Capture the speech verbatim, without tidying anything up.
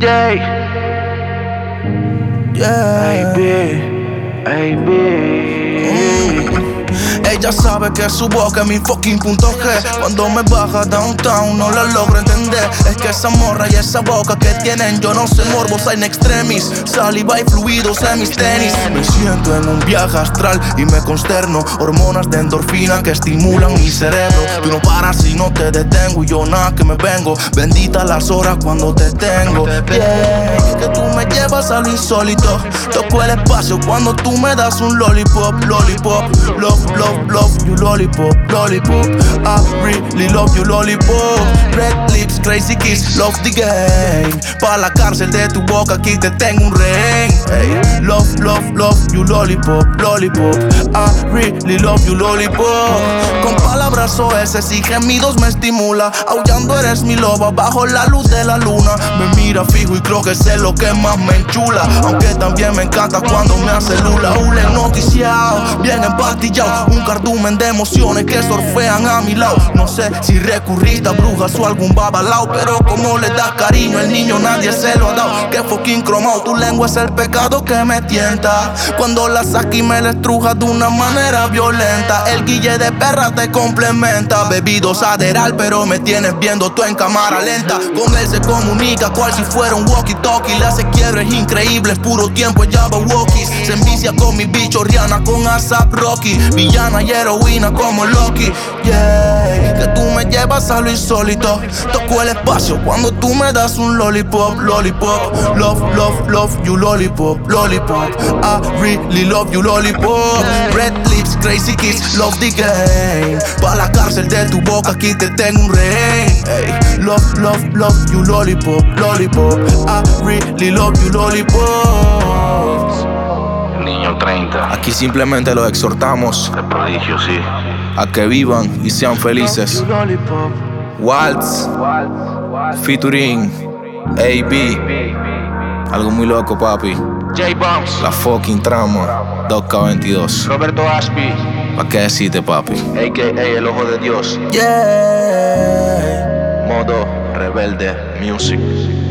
J. Yeah. Baby, baby. Mm. Ella sabe que su boca es mi fucking punto G. Cuando me baja downtown no la logro entender. Es que esa morra y esa boca que tienen, yo no sé, morbos en extremis. Saliva y fluidos en mis tenis. Me siento en un viaje astral y me consterno. Hormonas de endorfina que estimulan mi cerebro. Tú no paras si no te detengo y yo nada que me vengo. Bendita las horas cuando te tengo. Yeah, que tú me llevas a lo insólito. Toco el espacio cuando tú me das un lollipop, lollipop. Love, love, love you lollipop, lollipop. I really love you lollipop. Red lips, crazy kiss, love the game. Pa' la cárcel de tu boca aquí te tengo un rehén. Hey. Love, love, love you lollipop, lollipop. I really love you lollipop. Con palabras oeces y gemidos me estimula. Aullando eres mi loba bajo la luz de la luna. Me mira fijo y creo que sé lo que más me enchula. Aunque también me encanta cuando me hace lula. Hule noticiado, bien empastillado. Un cardumen de emociones que surfean a mi lado. No sé si recurriste a brujas o algún babalao, pero como le das cariño al niño nadie se lo ha dado. Que fucking cromado, tu lengua es el pecado que me tienta. Cuando la saca y me la estruja de una manera violenta. El guille de perra te complementa. Bebidos aderal pero me tienes viendo tú en cámara lenta. Con él se comunica cual si fuera un walkie-talkie. Le hace quiebres increíbles, puro tiempo ella va walkies. Se envicia con mi bicho Rihanna con ASAP Rocky. Villana y heroína como Loki. Yeah, que tú me llevas a lo insólito. Toco el espacio cuando tú me das un lollipop, lollipop. Love, love, love you lollipop, lollipop. I really love you lollipop. Red lips, crazy kiss, love the game. Pa' la cárcel de tu boca aquí te tengo un rehén. Hey. Love, love, love you lollipop, lollipop. I really love you lollipop. Niño treinta. Aquí simplemente los exhortamos De prodigio, sí. a que vivan y sean felices. Waltz, featuring A B. Algo muy loco, papi. J-Bombs. La fucking trama, dos K veintidós. Roberto Ashby. ¿Pa' qué decirte, papi? A K A el ojo de Dios. Yeah. Modo rebelde music.